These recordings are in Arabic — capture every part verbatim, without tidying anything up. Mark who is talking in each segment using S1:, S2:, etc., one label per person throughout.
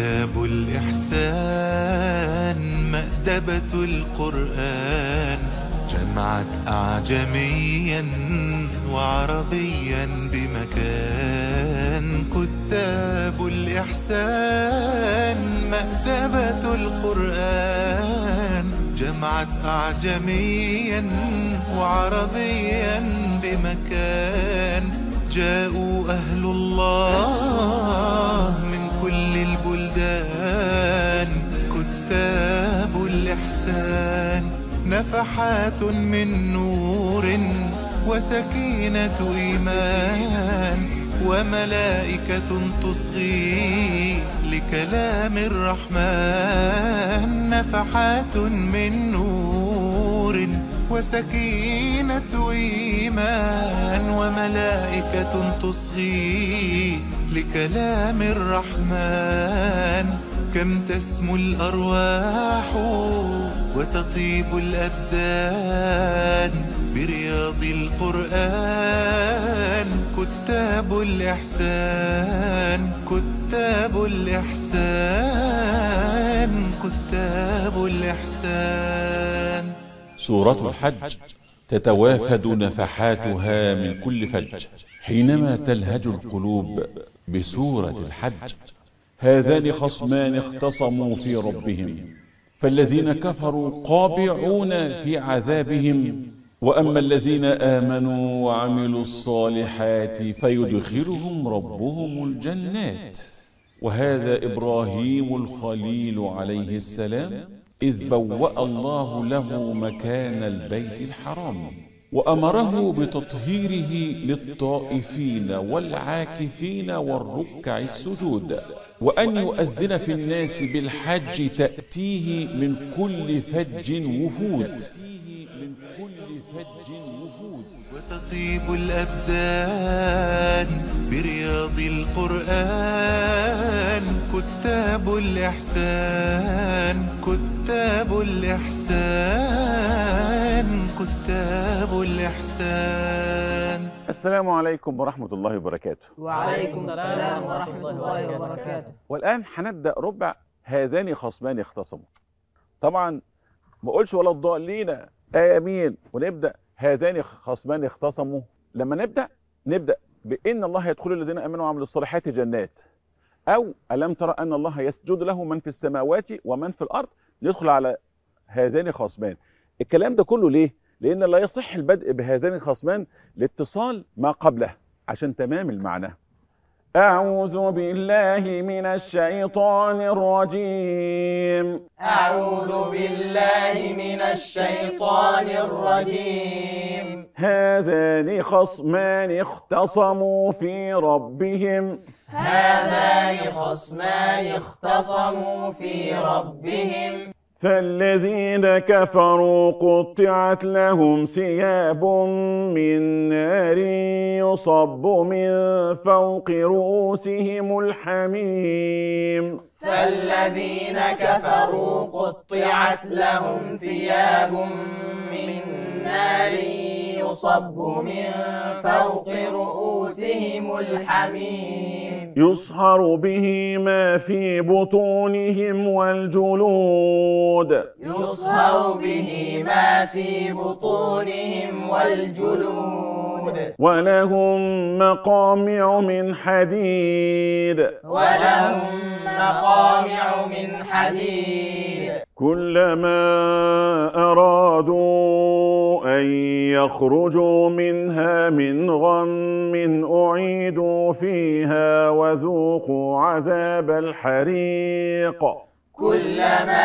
S1: كتاب الإحسان مأدبة القرآن، جمعت أعجميا وعربيا بمكان. كتاب الإحسان مأدبة القرآن، جمعت أعجميا وعربيا بمكان. جاءوا أهل الله من كل البلدان، كتاب الإحسان نفحات من نور وسكينة إيمان، وملائكة تصغي لكلام الرحمن. نفحات من نور وسكينة إيمان، وملائكة تصغي لكلام الرحمن. كم تسمو الأرواح وتطيب الأبدان برياض القرآن. كتاب الإحسان، كتاب الإحسان، كتاب الإحسان.
S2: سورة الحج تتوافد نفحاتها من كل فج حينما تلهج القلوب بسورة الحج. هذان خصمان اختصموا في ربهم، فالذين كفروا قابعون في عذابهم، وأما الذين آمنوا وعملوا الصالحات فيدخلهم ربهم الجنات. وهذا إبراهيم الخليل عليه السلام إذ بوأ الله له مكان البيت الحرام، وأمره بتطهيره للطائفين والعاكفين والركع السجود، وأن يؤذن في الناس بالحج تأتيه من كل فج وفود.
S1: وتطيب الأبدان برياض القرآن. كتاب الإحسان، كتاب الإحسان، كتاب الإحسان.
S3: السلام عليكم ورحمة الله وبركاته.
S4: وعليكم السلام ورحمة الله وبركاته.
S3: والآن هنبدأ ربع هذان خصمان اختصموا. طبعا ما قولش ولا الضالين آمين، ونبدأ هذان خصمان اختصموا. لما نبدأ نبدأ بإن الله يدخل الذين آمنوا وعملوا الصالحات جنات، أو ألم ترى أن الله يسجد له من في السماوات ومن في الأرض. ندخل على هذان خصمان. الكلام ده كله ليه؟ لأن لا يصح البدء بهذان الخصمان لاتصال ما قبله عشان تمام المعنى. أعوذ بالله من الشيطان الرجيم.
S4: أعوذ بالله من الشيطان الرجيم.
S3: هذان خصمان اختصموا في ربهم.
S4: هذان خصمان اختصموا في ربهم.
S3: فالذين كفروا قطعت لهم ثياب من نار يصب من فوق رؤوسهم الحميم.
S4: فالذين كفروا قطعت لهم ثياب من نار يصب من فوق رؤوسهم الحميم.
S3: يصهر به ما في بطونهم والجلود.
S4: يصهر به ما في بطونهم والجلود.
S3: ولهم مقامع من حديد.
S4: ولهم مقامع من حديد.
S3: كلما أرادوا أن يخرجوا منها من غم أعيدوا فيها وذوقوا عذاب الحريق.
S4: كلما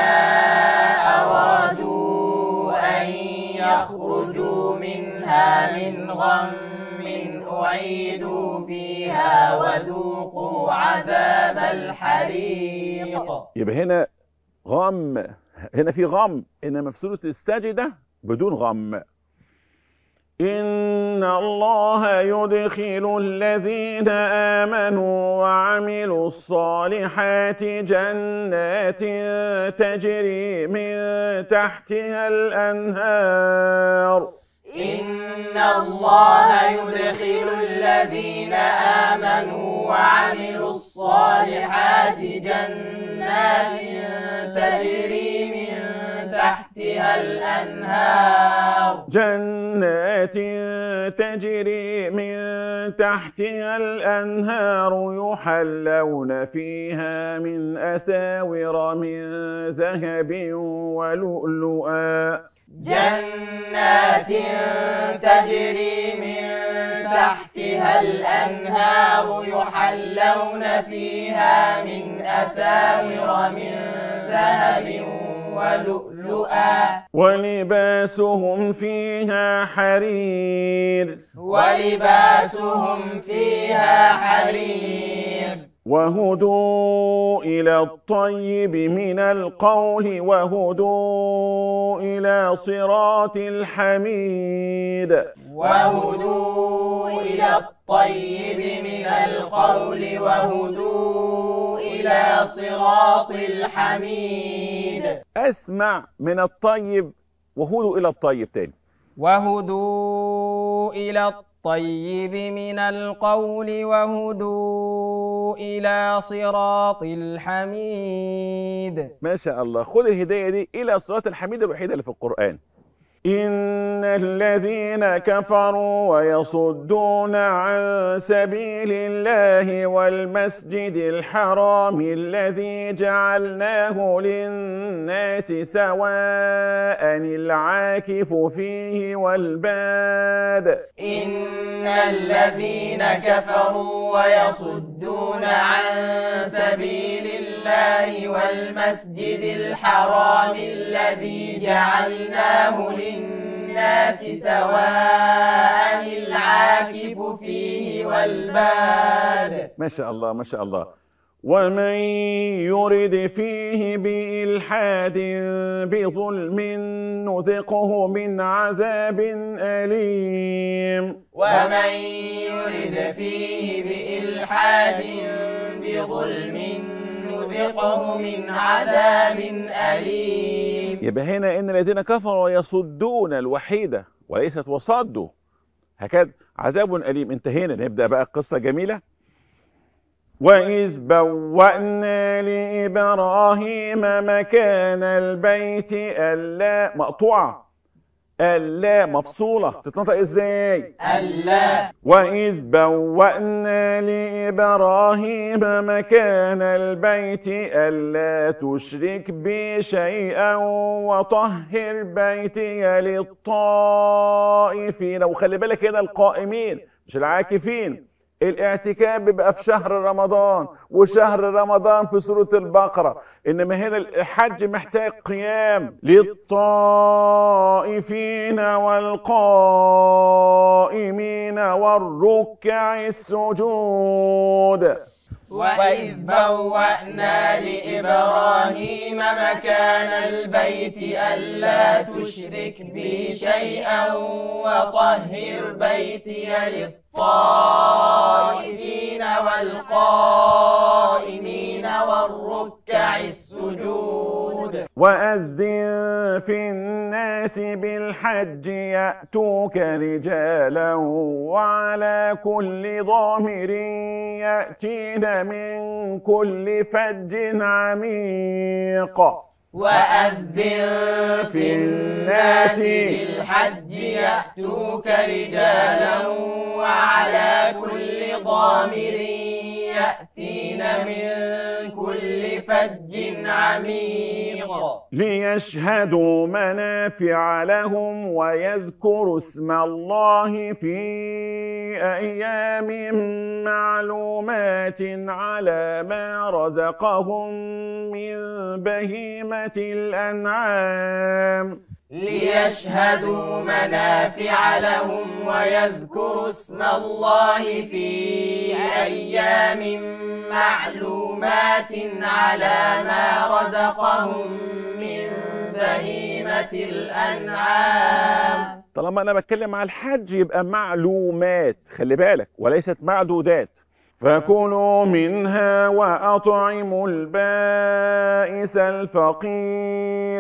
S4: أرادوا أن يخرجوا منها من غم أعيدوا فيها وذوقوا عذاب الحريق.
S3: يبقى هنا غم، هنا في غم، إنما في سورة السجدة بدون غم. إن الله يدخل الذين آمنوا وعملوا الصالحات جنات تجري من تحتها الأنهار.
S4: إن الله يدخل الذين آمنوا وعملوا الصالحات جنات تجري من تحتها الأنهار
S3: جنات تجري من تحتها الأنهار يحلون فيها من أساور من ذهب ولؤلؤا
S4: جنات تجري من تحتها الأنهار يحلون فيها من أساور من ذهب ولؤلؤا
S3: ولباسهم فيها حرير
S4: ولباسهم فيها حرير
S3: وهدوا إلى الطيب من القول وهدوا إلى صراط الحميد
S4: وهدوا إلى الطيب من القول وهدوا إلى صراط الحميد.
S3: أسمع من الطيب وهدوا إلى الطيب تاني.
S5: وهدوا إلى الطيب من القول وهدوا إلى صراط الحميد.
S3: ما شاء الله. خذ الهداية دي إلى صراط الحميد الوحيدة اللي في القرآن. إن الذين كفروا ويصدون عن سبيل الله والمسجد الحرام الذي جعلناه للناس سواء العاكف فيه والباد
S4: إن الذين كفروا ويصدون عن سبيل الله والمسجد الحرام الذي جعلناه للناس الناس سواء العاكف فيه والباد.
S3: ما شاء الله ما شاء الله. ومن يرد فيه بإلحاد بظلم نذقه من عذاب أليم.
S4: ومن يرد فيه بإلحاد بظلم نذقه من عذاب أليم.
S3: يبقى هنا إن الذين كفروا يصدون الوحيدة وليست وصدوا، هكذا عذاب أليم. انتهينا. نبدأ بقى قصة جميلة. وإذ بوأنا لإبراهيم مكان البيت ألا مقطوعة ألا مفصولة تتنطق إزاي؟
S4: ألا.
S3: وإذ بوأنا لإبراهيم مكان البيت ألا تشرك بي شيئا وطهر بيتي للطائفين. وخلي بالك هنا القائمين مش العاكفين. الاعتكاف بيبقى في شهر رمضان وشهر رمضان في سورة البقرة، انما هنا الحج محتاج قيام للطائفين والقائمين والركع السجود.
S4: وإذ بوأنا لإبراهيم مكان البيت ألا تشرك بي شيئا وطهر بيتي للطائفين والقائمين والركع السجود.
S3: وأذن في الناس بالحج يأتوك رجالا وعلى كل ضامر يأتين من كل فج عميق.
S4: وأذن في الناس بالحج يأتوك رجالا وعلى كل ضامر يأتين من كل فج عميق.
S3: ليشهدوا منافع لهم ويذكروا اسم الله في أيام معلومات على ما رزقهم من بهيمة الأنعام.
S4: ليشهدوا منافع لهم ويذكروا اسم الله في أيام معلومات على ما رزقهم من بهيمة الأنعام.
S3: طالما أنا بتكلم على الحج يبقى معلومات، خلي بالك، وليست معدودات. فكلوا منها وأطعموا البائس الفقير.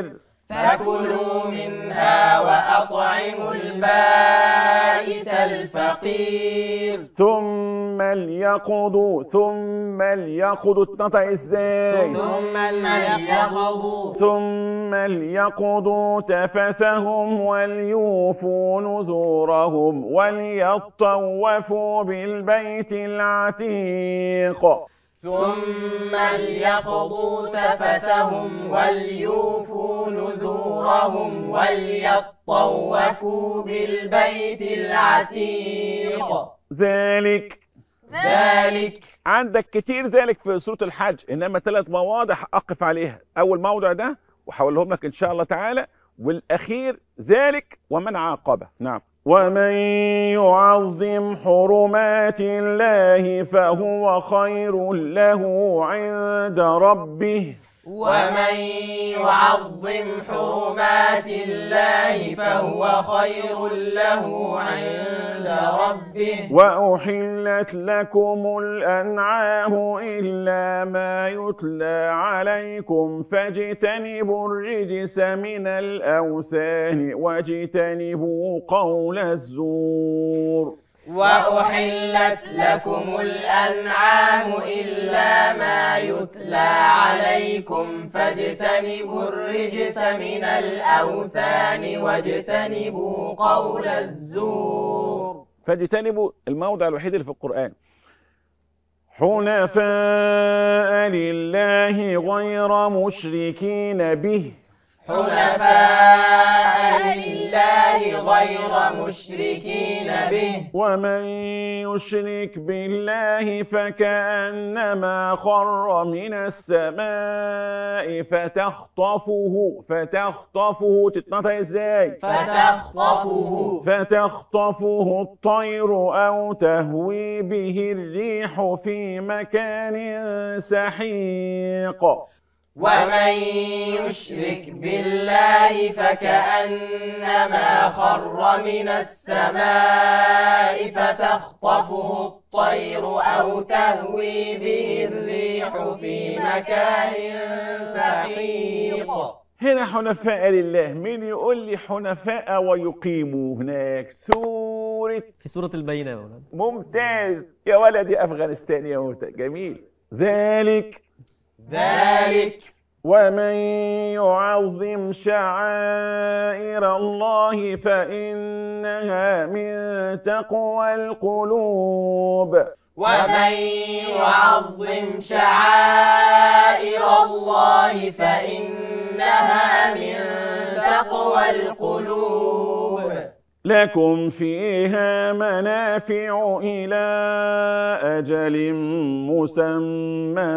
S4: فكلوا منها وأطعموا البائس الفقير.
S3: ثم ليقضوا ثم ليقضوا تنطق ازاي؟
S4: ثم ليقضوا
S3: ثم ليقضوا تفثهم وليوفوا نذورهم وليطوفوا بالبيت العتيق.
S4: ثم ليقضوا تفثهم وليوفوا نذورهم وليطوفوا بالبيت العتيق.
S3: ذلك
S4: ذلك
S3: عندك كتير ذلك في سورة الحج، انما ثلاث مواضع اقف عليها. اول موضع ده وحولهم لك ان شاء الله تعالى، والاخير ذلك ومن عاقبه. نعم. ومن يعظم حرمات الله فهو خير له عند ربه.
S4: ومن يعظم حرمات الله فهو خير له عند ربه.
S3: وأحلت لكم الأنعام إلا ما يتلى عليكم فاجتنبوا الرجس من الأوثان واجتنبوا قول الزور.
S4: وأحلت لكم الأنعام إلا ما يتلى عليكم فاجتنبوا الرجس من الأوثان واجتنبوا قول الزور.
S3: فاجتنبوا الموضع الوحيد اللي في القرآن. حنفاء لله غير مشركين به.
S4: حنفاء لله غير مشركين به.
S3: ومن يشرك بالله فكأنما خر من السماء فتخطفه فتخطفه تتنطق ازاي؟
S4: فتخطفه
S3: فتخطفه الطير أو تهوي به الريح في مكان سحيق.
S4: ومن يشرك بالله فكأنما خر من السماء فتخطفه الطير أو تهوي به الريح في مكان سحيق.
S3: هنا حنفاء لله. مين يقول لي حنفاء ويقيموا؟ هناك سورة
S6: في سورة البينة يا ولد.
S3: ممتاز يا ولدي، أفغانستان يا ممتاز، جميل. ذلك
S4: ذلك
S3: ومن يعظم شعائر الله فإنها من تقوى القلوب.
S4: ومن يعظم شعائر الله فإنها من تقوى القلوب.
S3: لكم فيها منافع إلى أجل مسمى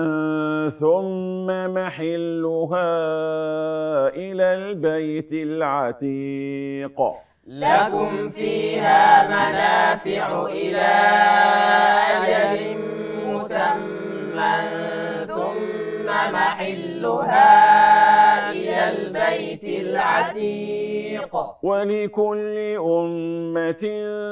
S3: ثم محلها إلى البيت العتيق.
S4: لكم فيها منافع إلى أجل مسمى ثم محلها إلى البيت العتيق.
S3: ولكل أمة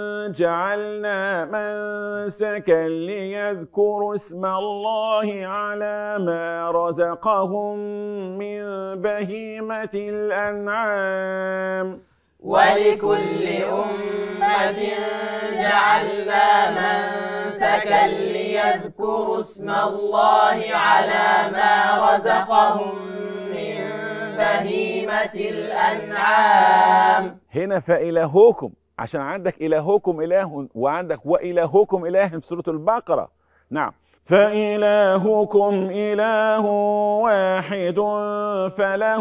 S3: جعلنا منسكا ليذكروا اسم الله على ما رزقهم من بهيمة الأنعام.
S4: ولكل أمة جعلنا منسكا ليذكروا اسم الله على ما رزقهم من بهيمة الأنعام.
S3: هنا فإلهكم، عشان عندك إلهكم إله وعندك وإلهكم إله في سورة البقرة. نعم. فإلهكم إله واحد فله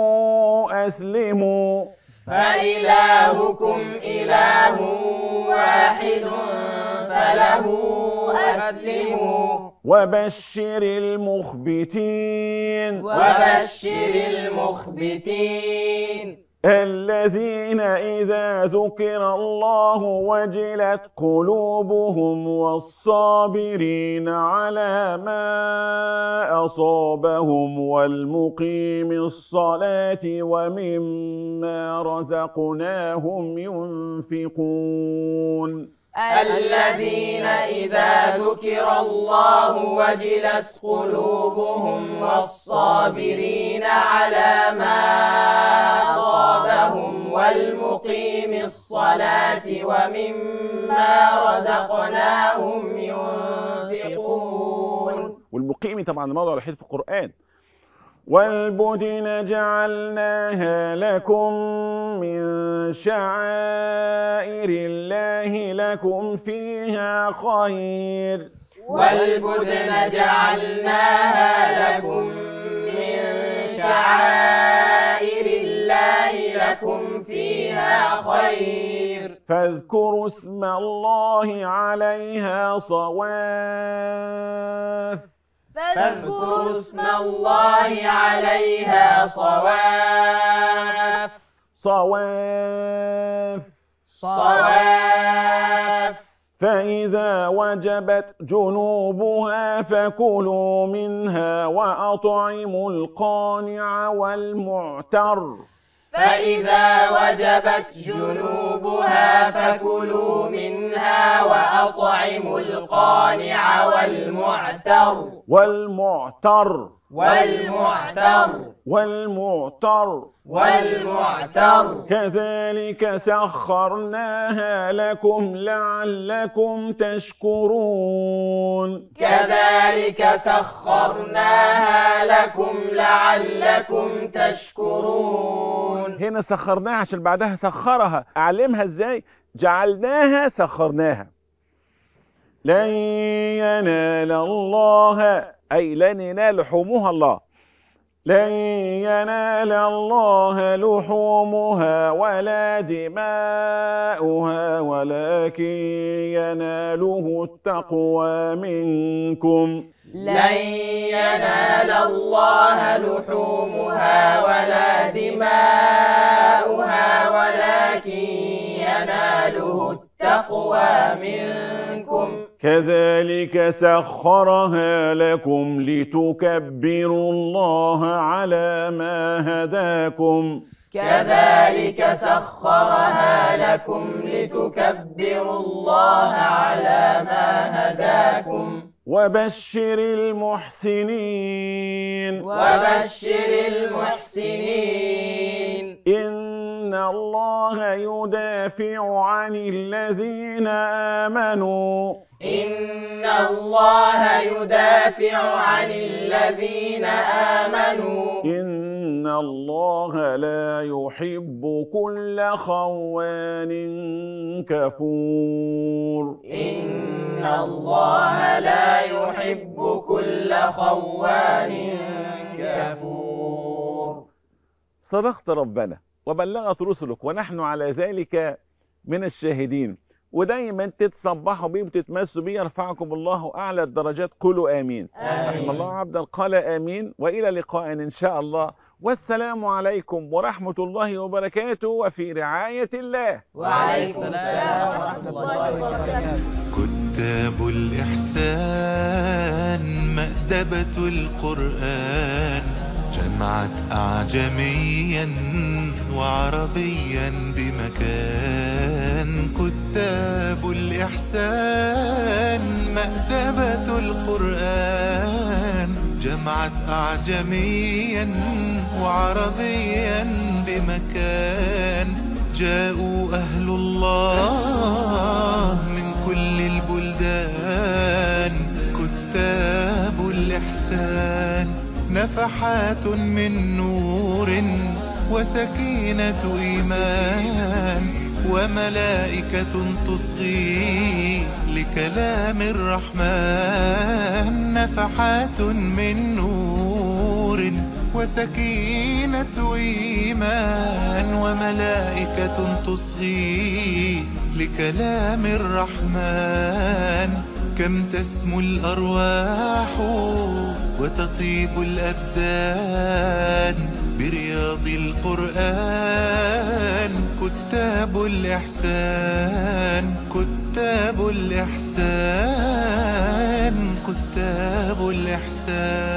S3: أسلموا.
S4: فإلهكم إله واحد فله أسلموا.
S3: وبشر المخبتين
S4: وبشر المخبتين
S3: الذين إذا ذكر الله وجلت قلوبهم والصابرين على ما أصابهم والمقيم الصلاة ومما رزقناهم ينفقون.
S4: الذين إذا ذكر الله وجلت قلوبهم والصابرين على ما أصابهم والمقيم الصلاة ومما رزقناهم ينفقون.
S3: والمقيم طبعا موضع الوحيد في القرآن. والبدن جعلناها لكم من شعائر الله لكم فيها خير.
S4: والبدن جعلناها لكم من شعائر الله لكم فيها خير.
S3: فاذكروا اسم الله عليها صواف.
S4: فاذكروا اسم الله عليها صواف.
S3: صواف
S4: صواف.
S3: فإذا وجبت جنوبها فكلوا منها وأطعموا القانع والمعتر.
S4: فإذا وجبت جنوبها فكلوا منها وأطعموا القانع والمعتر.
S3: والمعتر
S4: والمعتر.
S3: والمعتر
S4: والمعتر.
S3: كذلك سخرناها لكم لعلكم تشكرون.
S4: كذلك سخرناها لكم لعلكم تشكرون.
S3: هنا سخرناها عشان بعدها سخرها. أعلمها ازاي؟ جعلناها سخرناها. لن ينال الله أي لن ينال لحومها الله. لن ينال الله لحومها ولا دماؤها ولكن يناله التقوى منكم.
S4: لن ينال الله لحومها ولا دماؤها ولكن يناله التقوى منكم.
S3: كذلك سخرها لكم لتكبروا الله على ما هداكم.
S4: كذلك سخرها لكم لتكبروا الله على ما هداكم.
S3: وبشر المحسنين.
S4: وبشر المحسنين.
S3: إن الله يدافع عن الذين آمنوا.
S4: إن الله يدافع عن الذين آمنوا.
S3: إن الله لا يحب كل خوان كفور.
S4: إن الله لا يحب كل خوان كفور.
S3: صدقت ربنا وبلغت رسلك ونحن على ذلك من الشاهدين. ودايما تتصبحوا بيه وتتمسوا بيه يرفعكم الله أعلى الدرجات. قولوا آمين. رحم الله عبدا قال آمين. وإلى لقاء إن شاء الله. والسلام عليكم ورحمة الله وبركاته وفي رعاية الله.
S4: وعليكم السلام ورحمة الله وبركاته.
S1: كتاب الإحسان مأدبة القرآن جمعت أعجميا وعربيا بمكان. كتاب الإحسان مأدبة القرآن جمعت أعجميا وعربيا بمكان. جاءوا أهل الله من كل البلدان. كتاب الإحسان نفحات من نور وسكينة إيمان وملائكة تصغي لكلام الرحمن. نفحات من نور وسكينة إيمان وملائكة تصغي لكلام الرحمن. كم تسمو الأرواح وتطيب الأبدان برياض القرآن. كتاب الإحسان كتاب الإحسان كتاب الإحسان.